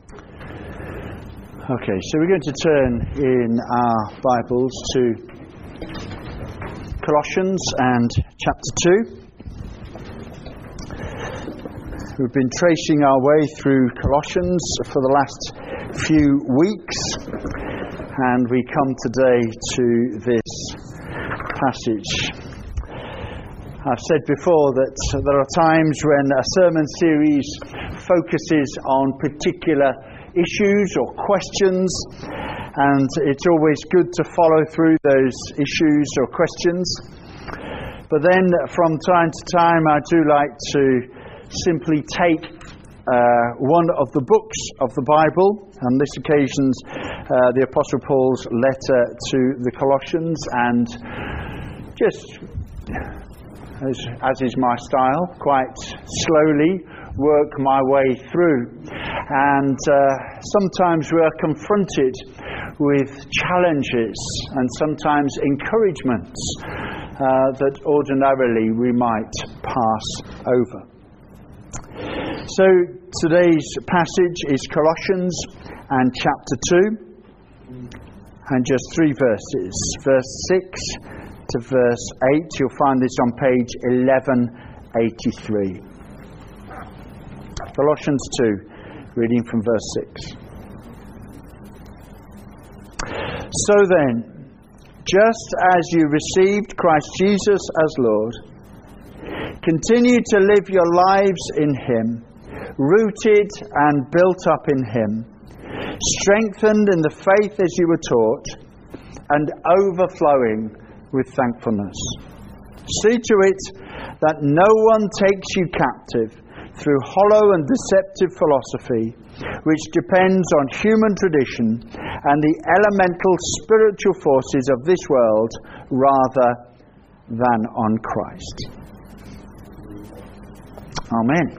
Okay, so we're going to turn in our Bibles to Colossians and chapter 2. We've been tracing our way through Colossians for the last few weeks, and we come today to this passage. I've said before that there are times when a sermon series focuses on particular issues or questions, and it's always good to follow through those issues or questions. But then from time to time I do like to simply take one of the books of the Bible, on this occasion the Apostle Paul's letter to the Colossians, and just, as is my style, quite slowly work my way through. And sometimes we are confronted with challenges and sometimes encouragements that ordinarily we might pass over. So today's passage is Colossians and chapter 2, and just 3 verses, verse 6 to verse 8. You'll find this on page 1183. Colossians 2, reading from verse 6. So then, just as you received Christ Jesus as Lord, continue to live your lives in Him, rooted and built up in Him, strengthened in the faith as you were taught, and overflowing with thankfulness. See to it that no one takes you captive through hollow and deceptive philosophy, which depends on human tradition and the elemental spiritual forces of this world rather than on Christ. Amen.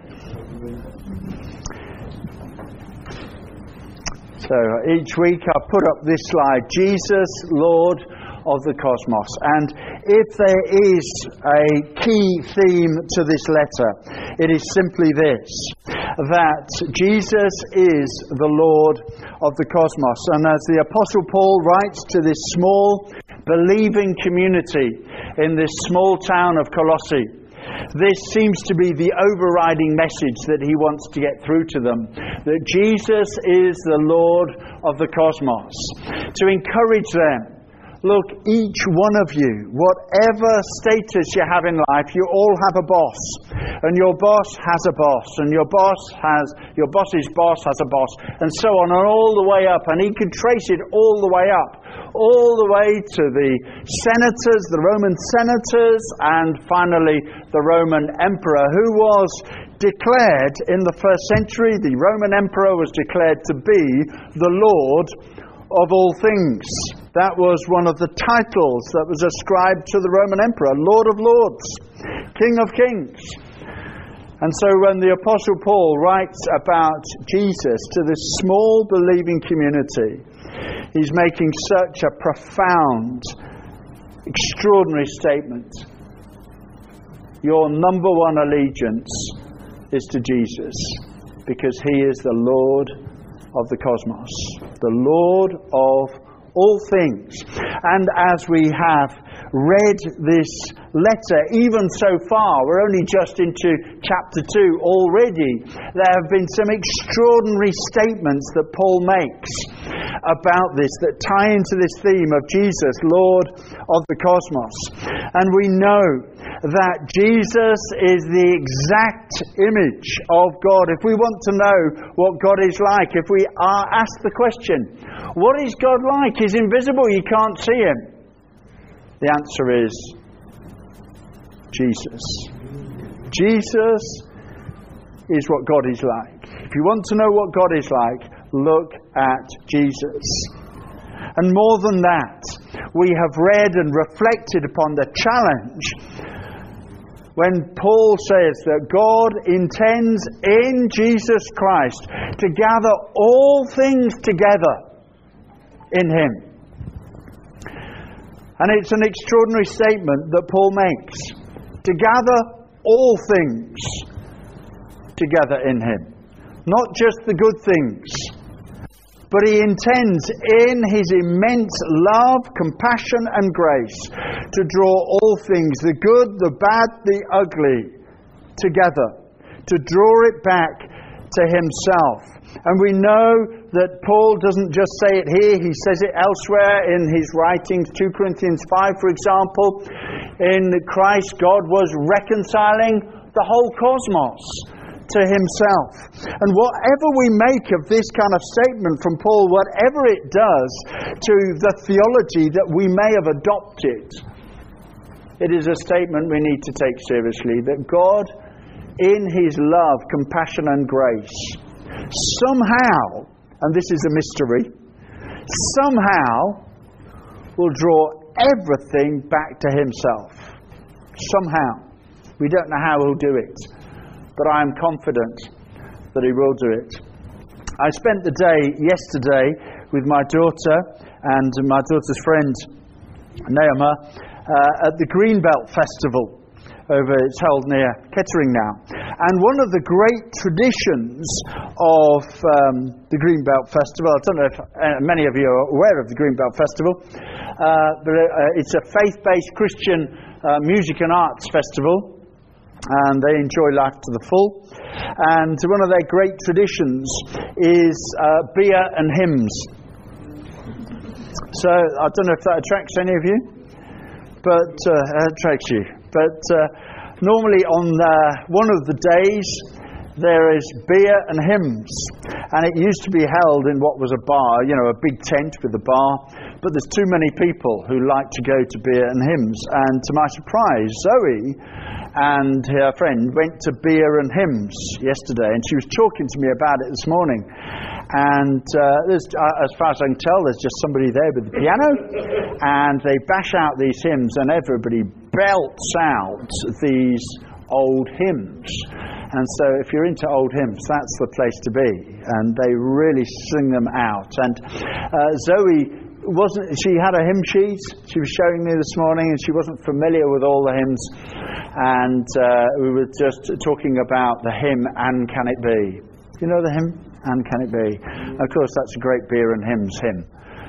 So each week I put up this slide, Jesus, Lord of the Cosmos. And if there is a key theme to this letter, it is simply this, that Jesus is the Lord of the cosmos. And as the Apostle Paul writes to this small believing community in this small town of Colossae, this seems to be the overriding message that he wants to get through to them, that Jesus is the Lord of the cosmos. To encourage them, look, each one of you, whatever status you have in life, you all have a boss. And your boss has a boss. And your boss's boss has a boss. And so on, and all the way up. And he can trace it all the way up. All the way to the senators, the Roman senators, and finally the Roman emperor, who was declared in the first century, the Roman emperor was declared to be the Lord of all things. That was one of the titles that was ascribed to the Roman emperor, Lord of Lords, King of Kings. And so when the Apostle Paul writes about Jesus to this small believing community, he's making such a profound, extraordinary statement. Your number one allegiance is to Jesus, because He is the Lord of the cosmos, the Lord of all things. And as we have read this letter, even so far, we're only just into chapter 2 already, there have been some extraordinary statements that Paul makes about this that tie into this theme of Jesus, Lord of the cosmos. And we know that Jesus is the exact image of God. If we want to know what God is like, if we are asked the question, what is God like? He's invisible, you can't see Him. The answer is Jesus. Jesus is what God is like. If you want to know what God is like, look at Jesus. And more than that, we have read and reflected upon the challenge when Paul says that God intends in Jesus Christ to gather all things together in Him. And it's an extraordinary statement that Paul makes. To gather all things together in Him. Not just the good things, but He intends in His immense love, compassion and grace to draw all things, the good, the bad, the ugly, together, to draw it back to Himself. And we know that Paul doesn't just say it here, he says it elsewhere in his writings. 2 Corinthians 5, for example. In Christ, God was reconciling the whole cosmos to Himself. And whatever we make of this kind of statement from Paul, whatever it does to the theology that we may have adopted, it is a statement we need to take seriously, that God, in His love, compassion and grace, somehow, and this is a mystery, somehow will draw everything back to Himself. Somehow. We don't know how He'll do it, but I am confident that He will do it. I spent the day yesterday with my daughter and my daughter's friend Naoma at the Greenbelt Festival. It's held near Kettering now. And one of the great traditions of the Greenbelt Festival, I don't know if many of you are aware of the Greenbelt Festival, but it's a faith-based Christian music and arts festival, and they enjoy life to the full. And one of their great traditions is beer and hymns. So I don't know if that attracts any of you, but it attracts you. But normally on one of the days there is beer and hymns, and it used to be held in what was a bar, a big tent with a bar, but there's too many people who like to go to beer and hymns. And to my surprise, Zoe and her friend went to beer and hymns yesterday, and she was talking to me about it this morning. And as far as I can tell, there's just somebody there with the piano, and they bash out these hymns, and everybody belts out these old hymns. And so if you're into old hymns, that's the place to be. And they really sing them out. And Zoe she had a hymn sheet she was showing me this morning, and she wasn't familiar with all the hymns. And we were just talking about the hymn, And Can It Be? You know the hymn? And Can It Be? Of course, that's a great beer and hymns hymn.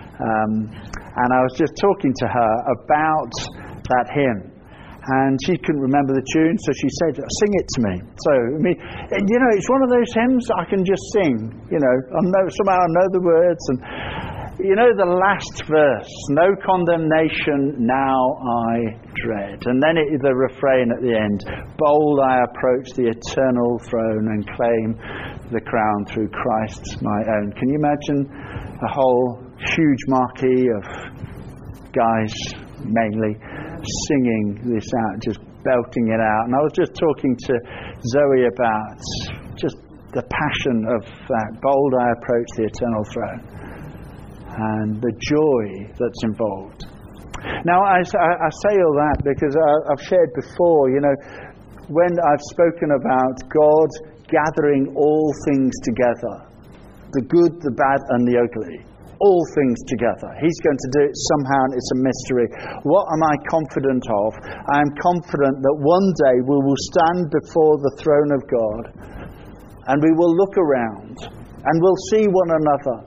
And I was just talking to her about that hymn. And she couldn't remember the tune, so she said, sing it to me. So, it's one of those hymns I can just sing. Somehow I know the words. And, the last verse, no condemnation now I dread. And then the refrain at the end, bold I approach the eternal throne and claim the crown through Christ my own. Can you imagine a whole huge marquee of guys, mainly, singing this out, just belting it out? And I was just talking to Zoe about just the passion of that. Bold I approach the eternal throne, and the joy that's involved. Now I say all that because I've shared before, when I've spoken about God gathering all things together, the good, the bad and the ugly, all things together. He's going to do it somehow, and it's a mystery. What am I confident of? I am confident that one day we will stand before the throne of God, and we will look around, and we'll see one another.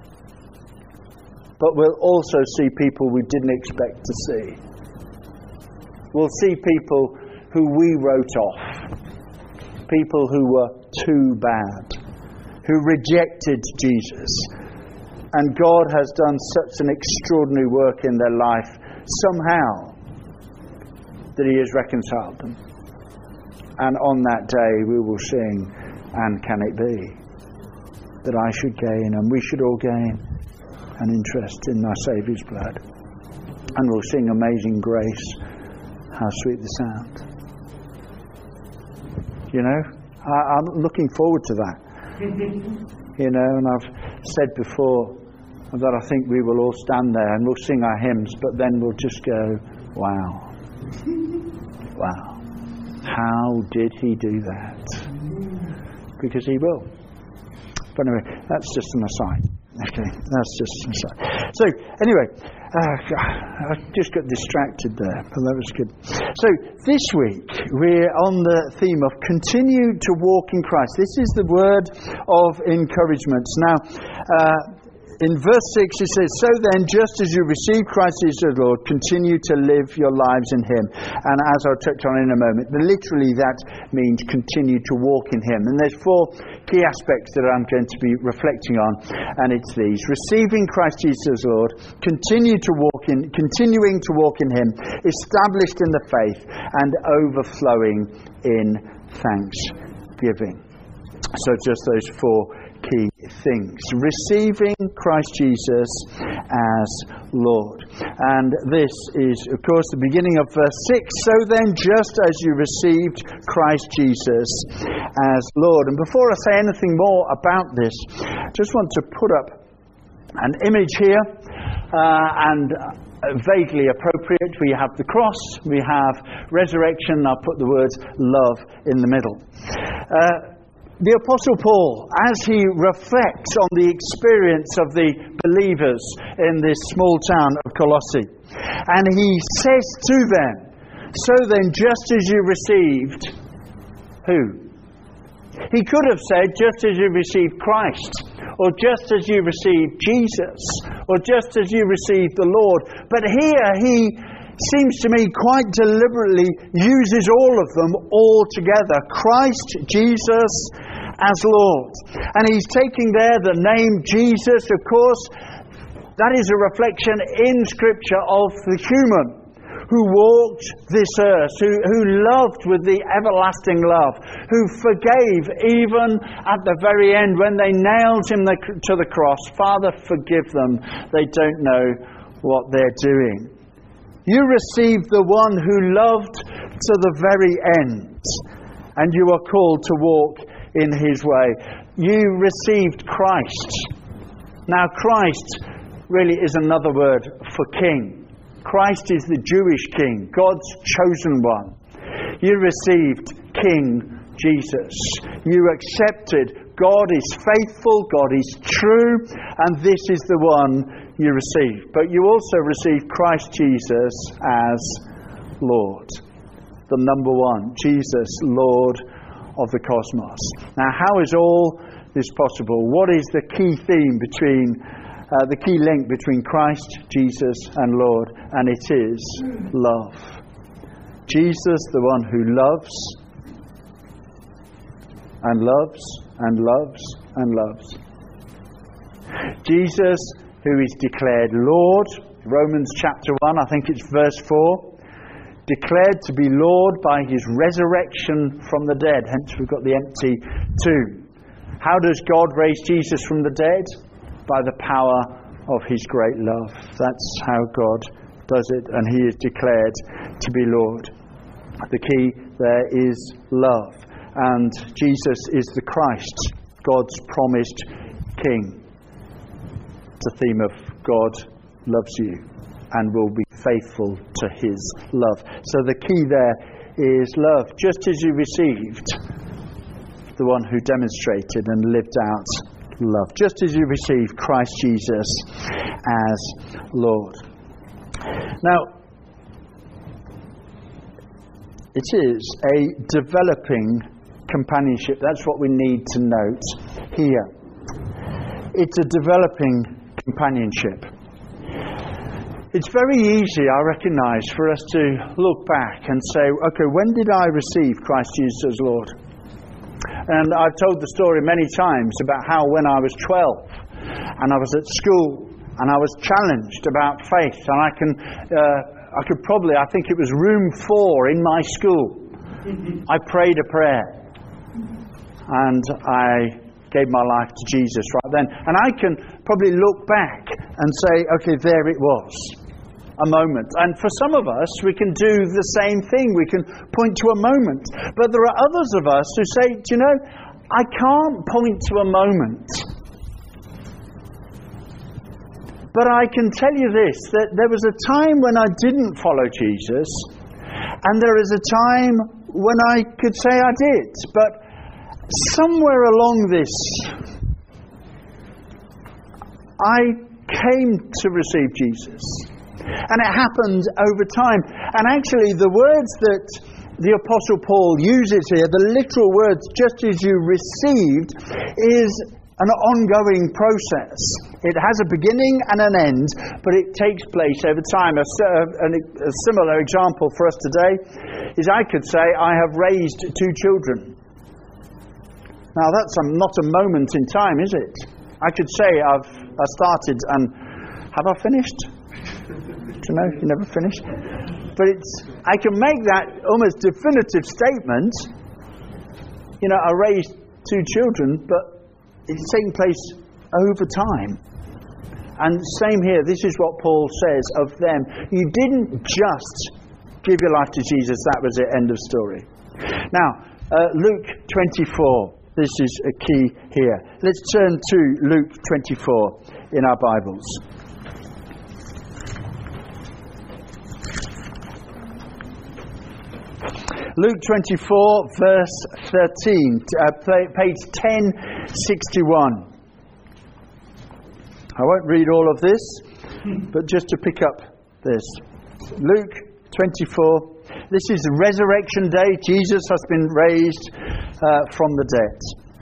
But we'll also see people we didn't expect to see. We'll see people who we wrote off. People who were too bad. Who rejected Jesus. And God has done such an extraordinary work in their life, somehow, that He has reconciled them. And on that day we will sing, and can it be that I should gain, and we should all gain, an interest in our Saviour's blood. And we'll sing Amazing Grace, how sweet the sound. I'm looking forward to that. And I've said before that I think we will all stand there and we'll sing our hymns, but then we'll just go, wow. Wow. How did He do that? Because He will. But anyway, that's just an aside. Okay, that's just an aside. So, anyway, I just got distracted there, but that was good. So, this week, we're on the theme of continue to walk in Christ. This is the word of encouragement. Now, in verse 6 it says, "So then, just as you receive Christ Jesus the Lord, continue to live your lives in Him." And as I'll touch on in a moment, literally that means continue to walk in Him. And there's 4 key aspects that I'm going to be reflecting on, and it's these: receiving Christ Jesus the Lord, continuing to walk in Him, established in the faith, and overflowing in thanksgiving. So just those 4 key things. Receiving Christ Jesus as Lord. And this is, of course, the beginning of verse 6. "So then, just as you received Christ Jesus as Lord." And before I say anything more about this, I just want to put up an image here, and vaguely appropriate. We have the cross, we have resurrection. I'll put the words love in the middle. The Apostle Paul, as he reflects on the experience of the believers in this small town of Colossae, and he says to them, "So then, just as you received," who? He could have said, "Just as you received Christ," or "Just as you received Jesus," or "Just as you received the Lord." But here he seems to me quite deliberately uses all of them all together. Christ Jesus as Lord. And he's taking there the name Jesus, of course. That is a reflection in Scripture of the human who walked this earth, who loved with the everlasting love, who forgave even at the very end when they nailed him to the cross. "Father, forgive them. They don't know what they're doing." You received the one who loved to the very end, and you are called to walk in His way. You received Christ. Now, Christ really is another word for King. Christ is the Jewish King, God's chosen one. You received King Jesus. You accepted God is faithful, God is true, and this is the one you receive. But you also receive Christ Jesus as Lord. The number one, Jesus, Lord of the cosmos. Now, how is all this possible? What is the key theme between, the key link between Christ, Jesus, and Lord? And it is love. Jesus, the one who loves, and loves, and loves, and loves. Jesus, who is declared Lord, Romans chapter 1, I think it's verse 4, declared to be Lord by His resurrection from the dead. Hence we've got the empty tomb. How does God raise Jesus from the dead? By the power of His great love. That's how God does it, and He is declared to be Lord. The key there is love. And Jesus is the Christ, God's promised King. It's a theme of God loves you and will be faithful to His love. So the key there is love. Just as you received the one who demonstrated and lived out love. Just as you received Christ Jesus as Lord. Now, it is a developing companionship. That's what we need to note here. It's a developing companionship. It's very easy, I recognise, for us to look back and say, okay, when did I receive Christ Jesus as Lord? And I've told the story many times about how when I was 12 and I was at school and I was challenged about faith, and I think it was room 4 in my school. I prayed a prayer and I gave my life to Jesus right then. And I can probably look back and say, okay, there it was. A moment. And for some of us, we can do the same thing. We can point to a moment. But there are others of us who say, do you know, I can't point to a moment. But I can tell you this, that there was a time when I didn't follow Jesus, and there is a time when I could say I did. But somewhere along this, I came to receive Jesus. And it happened over time. And actually, the words that the Apostle Paul uses here, the literal words, just as you received, is an ongoing process. It has a beginning and an end, but it takes place over time. A similar example for us today is I could say I have raised 2 children. Now that's not a moment in time, is it? I could say I started and have I finished? Do you know, you never finish. But I can make that almost definitive statement. You know, I raised 2 children, but it's taking place over time. And same here, this is what Paul says of them. You didn't just give your life to Jesus, that was it, end of story. Now, Luke 24, this is a key here. Let's turn to Luke 24 in our Bibles. Luke 24, verse 13, page 1061. I won't read all of this, but just to pick up this. Luke 24, this is the resurrection day. Jesus has been raised from the dead.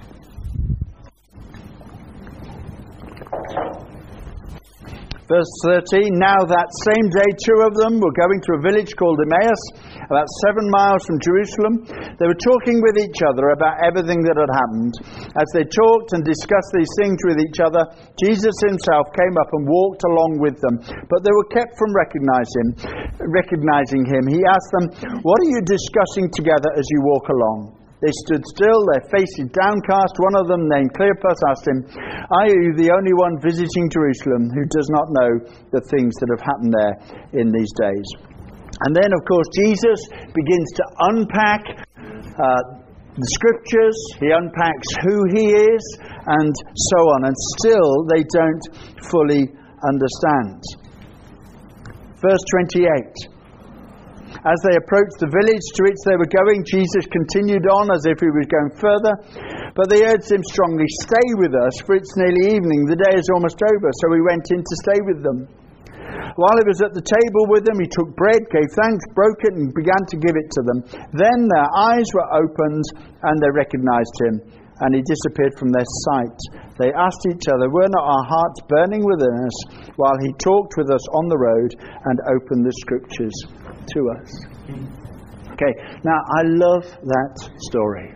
Verse 13, now that same day 2 of them were going to a village called Emmaus, about 7 miles from Jerusalem. They were talking with each other about everything that had happened. As they talked and discussed these things with each other, Jesus himself came up and walked along with them. But they were kept from recognizing him. He asked them, what are you discussing together as you walk along? They stood still, their faces downcast. One of them, named Cleopas, asked him, are you the only one visiting Jerusalem who does not know the things that have happened there in these days? And then, of course, Jesus begins to unpack the scriptures. He unpacks who he is and so on. And still, they don't fully understand. Verse 28. As they approached the village to which they were going, Jesus continued on as if he was going further. But they urged him strongly, stay with us, for it's nearly evening. The day is almost over. So he went in to stay with them. While he was at the table with them, he took bread, gave thanks, broke it, and began to give it to them. Then their eyes were opened, and they recognized him, and he disappeared from their sight. They asked each other, were not our hearts burning within us while he talked with us on the road and opened the scriptures to us? Okay, now I love that story.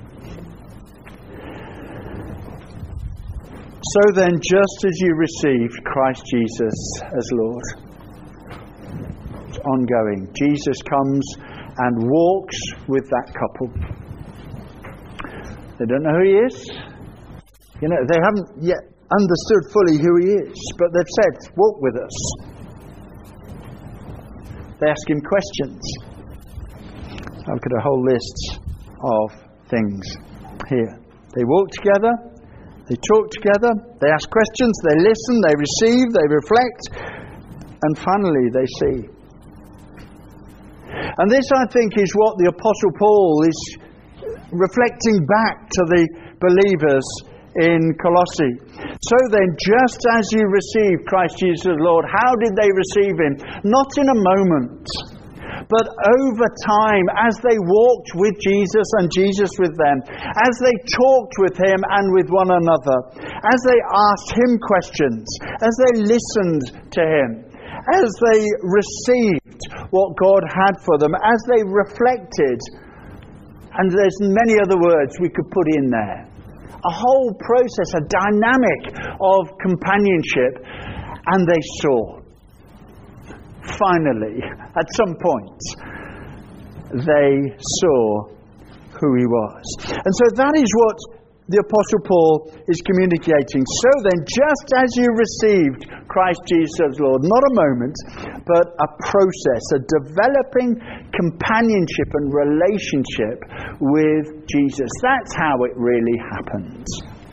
So then, just as you received Christ Jesus as Lord, it's ongoing. Jesus comes and walks with that couple. They don't know who he is. You know, they haven't yet understood fully who he is, but they've said, walk with us. They ask him questions. I've got a whole list of things here. They walk together, they talk together, they ask questions, they listen, they receive, they reflect, and finally they see. And this, I think, is what the Apostle Paul is reflecting back to the believers in Colossae. So then, just as you received Christ Jesus as Lord, how did they receive him? Not in a moment, but over time, as they walked with Jesus and Jesus with them, as they talked with him and with one another, as they asked him questions, as they listened to him, as they received what God had for them, as they reflected, and there's many other words we could put in there. A whole process, a dynamic of companionship, and they saw. Finally, at some point, they saw who he was. And so that is what the Apostle Paul is communicating. So then, just as you received Christ Jesus as Lord, not a moment, but a process, a developing companionship and relationship with Jesus. That's how it really happens.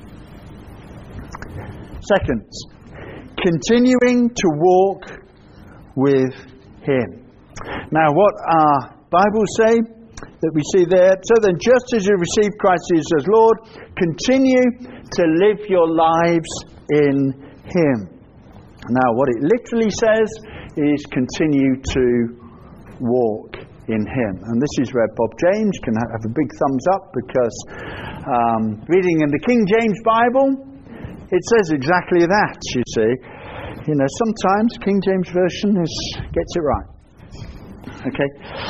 Second, continuing to walk with him. Now, what our Bibles say that we see there, so then just as you received Christ Jesus as Lord, continue to live your lives in him. Now, what it literally says is continue to walk in him. And this is where Bob James can have a big thumbs up, because reading in the King James Bible, It says exactly that, you see. You know, sometimes King James Version gets it right. Okay?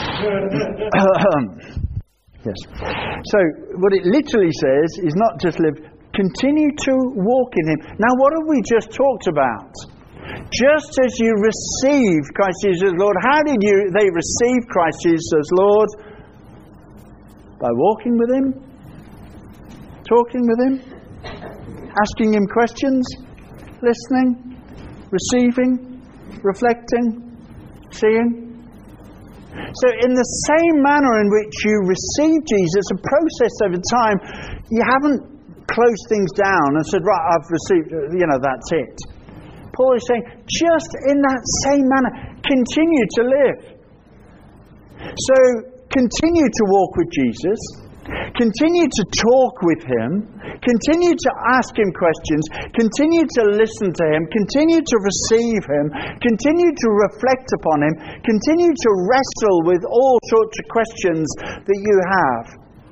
Yes. So, what it literally says is not just live, continue to walk in Him. Now, what have we just talked about? Just as you received Christ Jesus as Lord, how did they receive Christ Jesus as Lord? By walking with Him, talking with Him, asking Him questions, listening, receiving, reflecting, seeing. So in the same manner in which you receive Jesus, a process over time, you haven't closed things down and said, right, I've received, that's it. Paul is saying, just in that same manner, continue to live. So continue to walk with Jesus. Continue to talk with Him. Continue to ask Him questions. Continue to listen to Him. Continue to receive Him. Continue to reflect upon Him. Continue to wrestle with all sorts of questions that you have.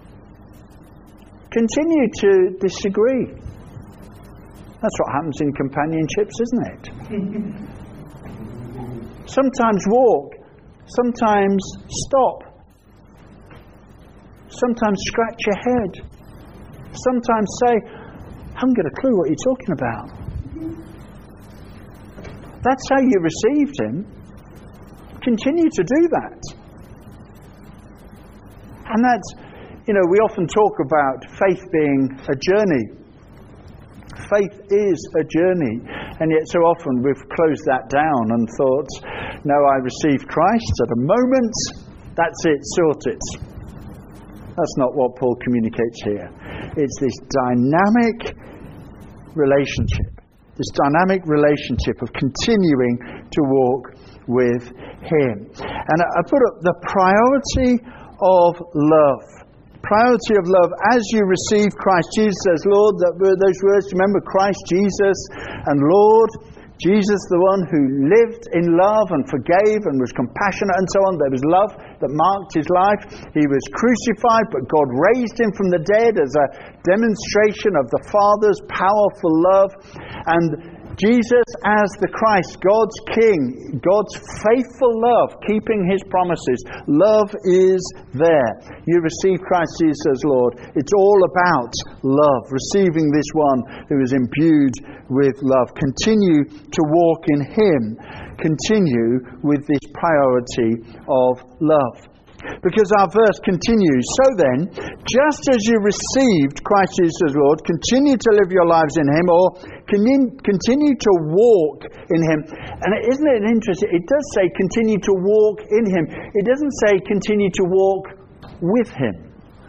Continue to disagree. That's what happens in companionships, isn't it? Sometimes walk. Sometimes stop. Sometimes scratch your head. Sometimes say, I haven't got a clue what you're talking about. That's how you received Him. Continue to do that. And that's, we often talk about faith being a journey. Faith is a journey. And yet so often we've closed that down and thought, no, I received Christ at a moment. That's it, sorted. That's not what Paul communicates here. It's this dynamic relationship. This dynamic relationship of continuing to walk with Him. And I put up the priority of love. Priority of love as you receive Christ Jesus as Lord. Those words, remember, Christ Jesus and Lord. Jesus, the one who lived in love and forgave and was compassionate and so on. There was love that marked His life. He was crucified, but God raised Him from the dead as a demonstration of the Father's powerful love. And Jesus as the Christ, God's King, God's faithful love, keeping His promises. Love is there. You receive Christ Jesus as Lord. It's all about love, receiving this one who is imbued with love. Continue to walk in Him. Continue with this priority of love. Because our verse continues, so then, just as you received Christ Jesus as Lord, continue to live your lives in Him, or continue to walk in Him. And isn't it interesting? It does say continue to walk in Him. It doesn't say continue to walk with Him.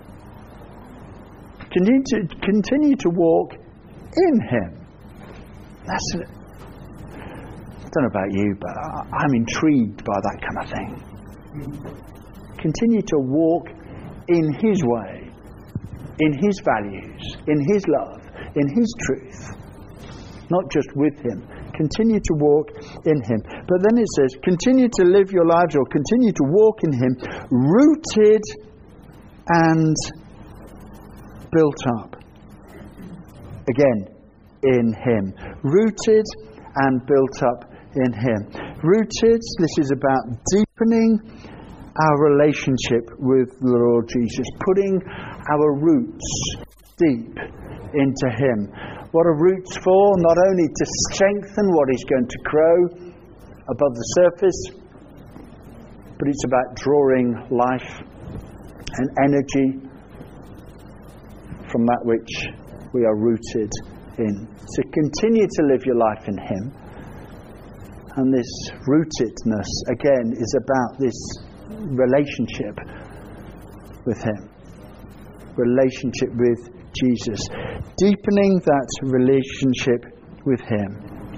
Continue to walk in Him. That's it. I don't know about you, but I'm intrigued by that kind of thing. Continue to walk in His way, in His values, in His love, in His truth. Not just with Him. Continue to walk in Him. But then it says, continue to live your lives, or continue to walk in Him, rooted and built up. Again, in Him. Rooted and built up in Him. Rooted, this is about deepening our relationship with the Lord Jesus, putting our roots deep into Him. What are roots for? Not only to strengthen what is going to grow above the surface, but it's about drawing life and energy from that which we are rooted in. So continue to live your life in Him. And this rootedness, again, is about this relationship with Him. Relationship with Jesus. Deepening that relationship with Him.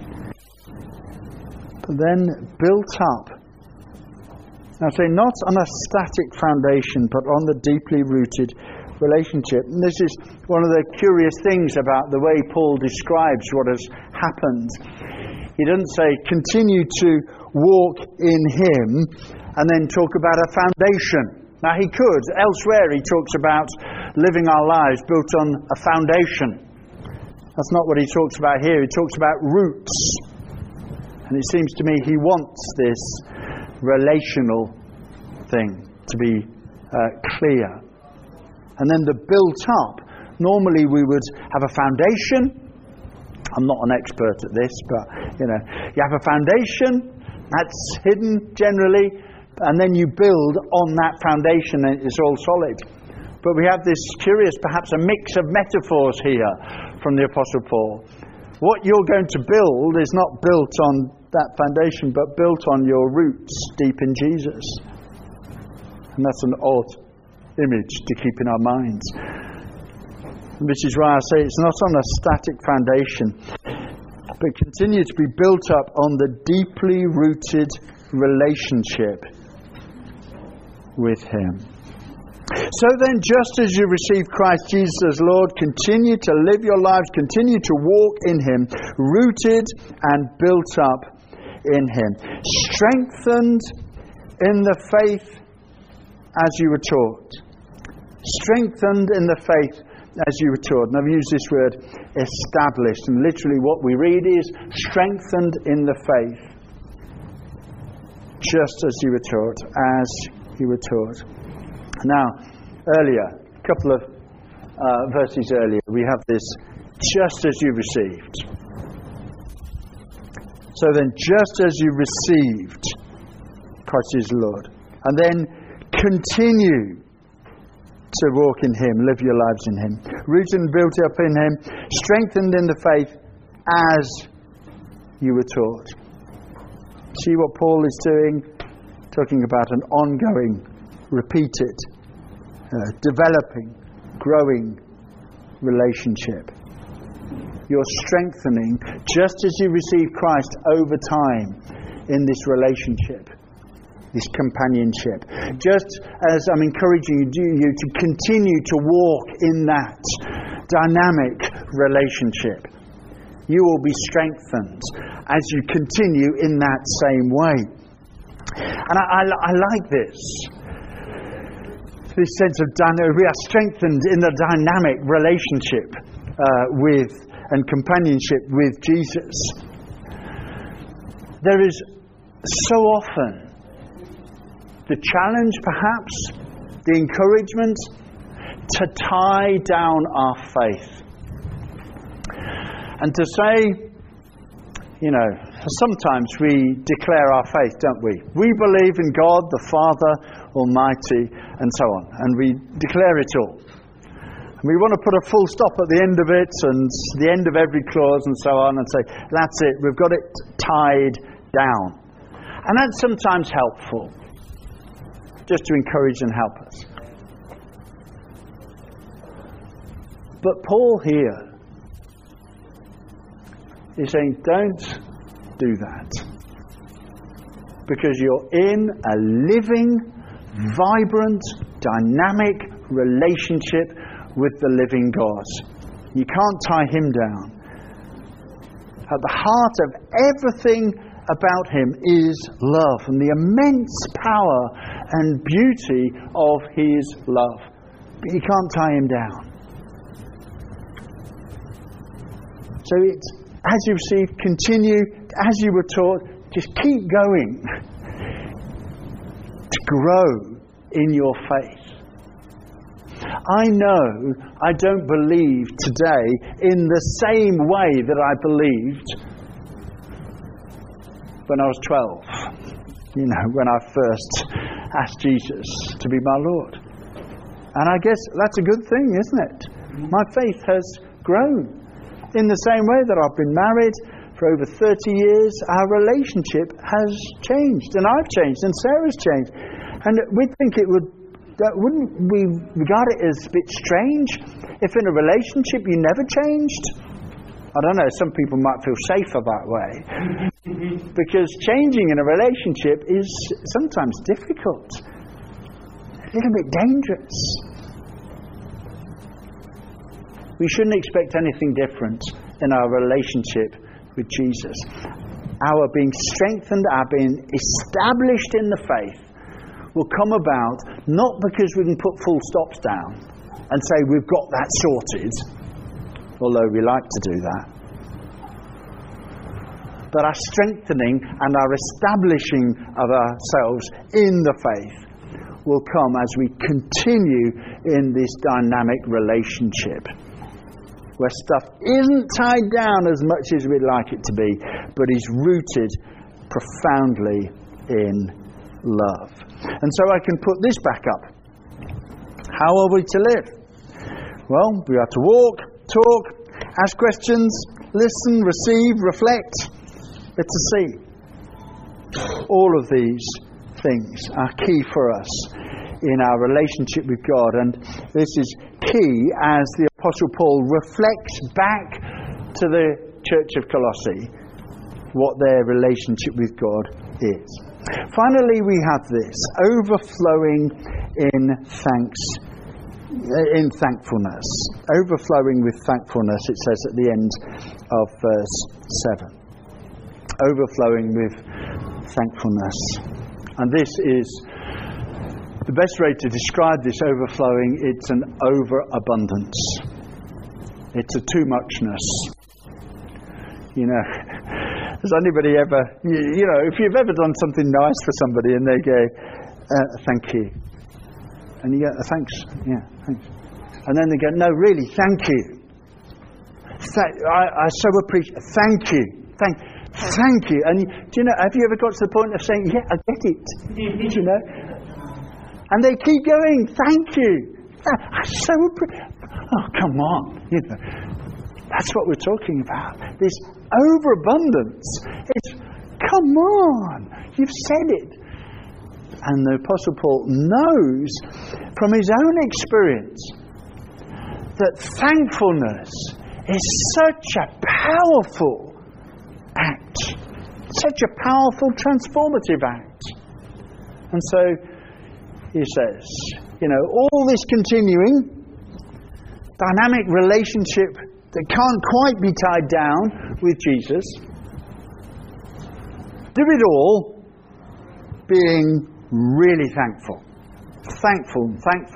But then built up. Now say not on a static foundation, but on the deeply rooted relationship. And this is one of the curious things about the way Paul describes what has happened. He doesn't say continue to walk in Him and then talk about a foundation. Now he could. Elsewhere he talks about living our lives built on a foundation. That's not what he talks about here. He talks about roots. And it seems to me he wants this relational thing to be clear. And then the built up. Normally we would have a foundation. I'm not an expert at this, but you have a foundation that's hidden generally, and then you build on that foundation and it's all solid. But we have this curious, perhaps a mix of metaphors here from the Apostle Paul. What you're going to build is not built on that foundation, but built on your roots deep in Jesus. And that's an odd image to keep in our minds. Which is why I say it's not on a static foundation, but continue to be built up on the deeply rooted relationship with Him. So then, just as you receive Christ Jesus as Lord, continue to live your lives, continue to walk in Him, rooted and built up in Him, strengthened in the faith as you were taught. Strengthened in the faith as you were taught. And I've used this word established, and literally what we read is strengthened in the faith, just as you were taught, as you were taught. Now, earlier, a couple of verses earlier, we have this just as you received. So then, just as you received Christ is Lord, and then continue to walk in Him, live your lives in Him, rooted and built up in Him, strengthened in the faith as you were taught. See what Paul is doing? Talking about an ongoing, repeated, developing, growing relationship. You're strengthening just as you receive Christ over time in this relationship, this companionship. Just as I'm encouraging you to continue to walk in that dynamic relationship, you will be strengthened as you continue in that same way. And I like this sense of we are strengthened in the dynamic relationship with and companionship with Jesus. There is so often the challenge, perhaps, the encouragement to tie down our faith. And to say, sometimes we declare our faith, don't we? We believe in God, the Father Almighty, and so on. And we declare it all. And we want to put a full stop at the end of it, and the end of every clause, and so on, and say, that's it, we've got it tied down. And that's sometimes helpful, just to encourage and help us. But Paul here is saying, don't do that. Because you're in a living, vibrant, dynamic relationship with the living God. You can't tie Him down. At the heart of everything about Him is love, and the immense power and beauty of His love. But you can't tie Him down. So it's as you receive, continue, as you were taught, just keep going to grow in your faith. I know I don't believe today in the same way that I believed when I was 12. When I first asked Jesus to be my Lord. And I guess that's a good thing, isn't it? My faith has grown. In the same way that I've been married for over 30 years, our relationship has changed, and I've changed, and Sarah's changed. And we'd think wouldn't we regard it as a bit strange if in a relationship you never changed? I don't know, some people might feel safer that way. Because changing in a relationship is sometimes difficult, a little bit dangerous. We shouldn't expect anything different in our relationship with Jesus. Our being strengthened, our being established in the faith will come about not because we can put full stops down and say we've got that sorted, although we like to do that. But our strengthening and our establishing of ourselves in the faith will come as we continue in this dynamic relationship, where stuff isn't tied down as much as we'd like it to be, but is rooted profoundly in love. And so I can put this back up. How are we to live? Well, we are to walk, talk, ask questions, listen, receive, reflect. We're to see. All of these things are key for us in our relationship with God. And this is key as the Apostle Paul reflects back to the church of Colossae what their relationship with God is. Finally, we have this overflowing in thankfulness. Overflowing with thankfulness, it says at the end of verse 7. Overflowing with thankfulness. And this is the best way to describe this overflowing. It's an overabundance. It's a too muchness. You know, has anybody ever, you know, if you've ever done something nice for somebody and they go, thank you. And you go, thanks, yeah, thanks. And then they go, no, really, thank you. I so appreciate, thank you. Thank you. And do you know, have you ever got to the point of saying, yeah, I get it. You know? And they keep going, thank you. I so appreciate. Oh, come on. You know, that's what we're talking about. This overabundance. It's, come on. You've said it. And the Apostle Paul knows from his own experience that thankfulness is such a powerful act, such a powerful transformative act. And so he says, you know, all this continuing dynamic relationship that can't quite be tied down with Jesus, do it all being really thankful. Thankful.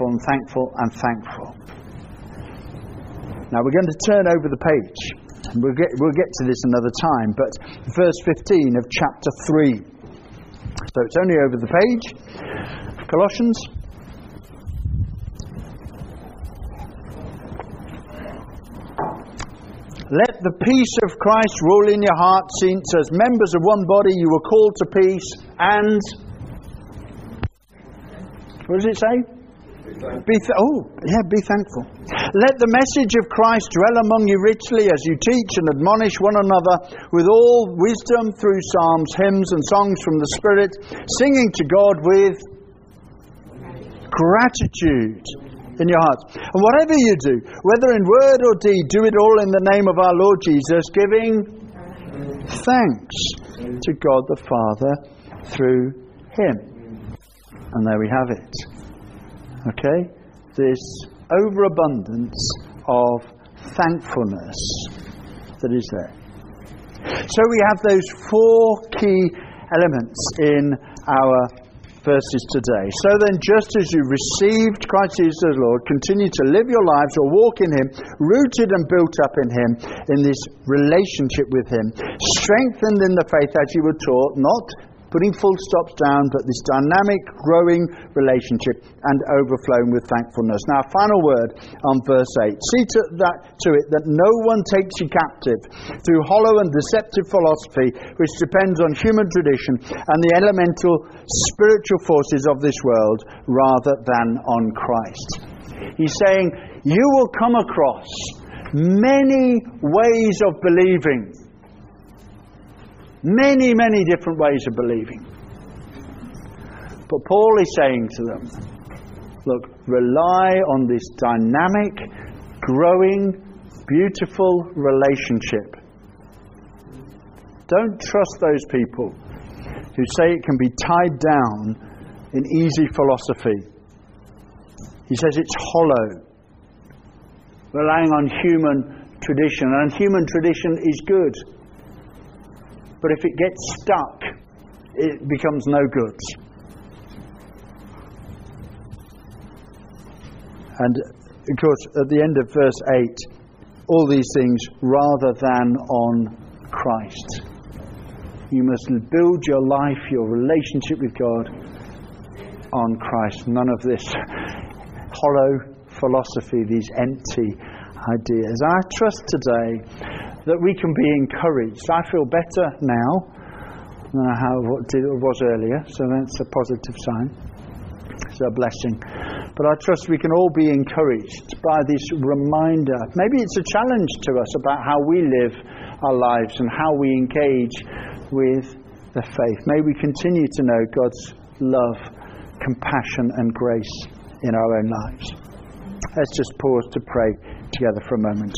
Now we're going to turn over the page. And we'll get to this another time, but verse 15 of chapter 3. So it's only over the page. Colossians. Let the peace of Christ rule in your hearts, since as members of one body you were called to peace, and what does it say? Be thankful. Let the message of Christ dwell among you richly as you teach and admonish one another with all wisdom through psalms, hymns and songs from the Spirit, singing to God with gratitude in your hearts. And whatever you do, whether in word or deed, do it all in the name of our Lord Jesus, giving thanks to God the Father through Him. And there we have it. Okay? This overabundance of thankfulness that is there. So we have those four key elements in our verses today. So then, just as you received Christ Jesus as Lord, continue to live your lives or walk in Him, rooted and built up in Him, in this relationship with Him, strengthened in the faith as you were taught, not putting full stops down, but this dynamic, growing relationship and overflowing with thankfulness. Now, final word on verse 8. See to it that no one takes you captive through hollow and deceptive philosophy, which depends on human tradition and the elemental spiritual forces of this world, rather than on Christ. He's saying, you will come across many ways of believing. Many, many different ways of believing. But Paul is saying to them, look, rely on this dynamic, growing, beautiful relationship. Don't trust those people who say it can be tied down in easy philosophy. He says it's hollow, relying on human tradition. And human tradition is good. But if it gets stuck, it becomes no good. And of course, at the end of verse 8, all these things rather than on Christ. You must build your life, your relationship with God on Christ. None of this hollow philosophy, these empty ideas. I trust today that we can be encouraged. I feel better now than how it was earlier, so that's a positive sign. It's a blessing. But I trust we can all be encouraged by this reminder. Maybe it's a challenge to us about how we live our lives and how we engage with the faith. May we continue to know God's love, compassion and grace in our own lives. Let's just pause to pray together for a moment.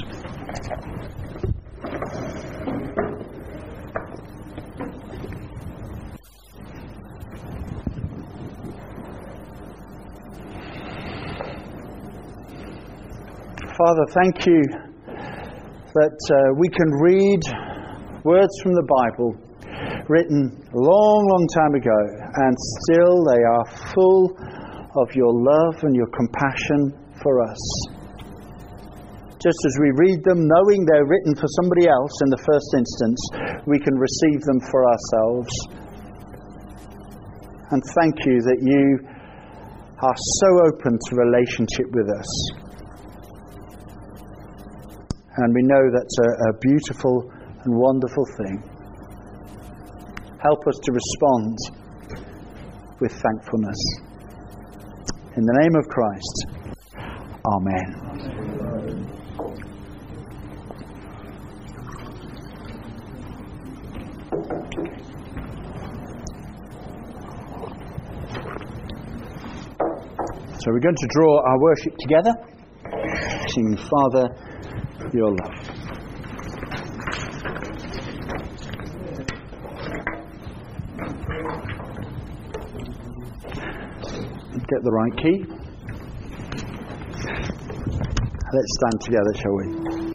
Father, thank you that we can read words from the Bible written a long, long time ago, and still they are full of your love and your compassion for us. Just as we read them, knowing they're written for somebody else in the first instance, we can receive them for ourselves. And thank you that you are so open to relationship with us. And we know that's a beautiful and wonderful thing. Help us to respond with thankfulness. In the name of Christ, Amen. So we're going to draw our worship together, singing Father, Your Love. Get the right key. Let's stand together, shall we?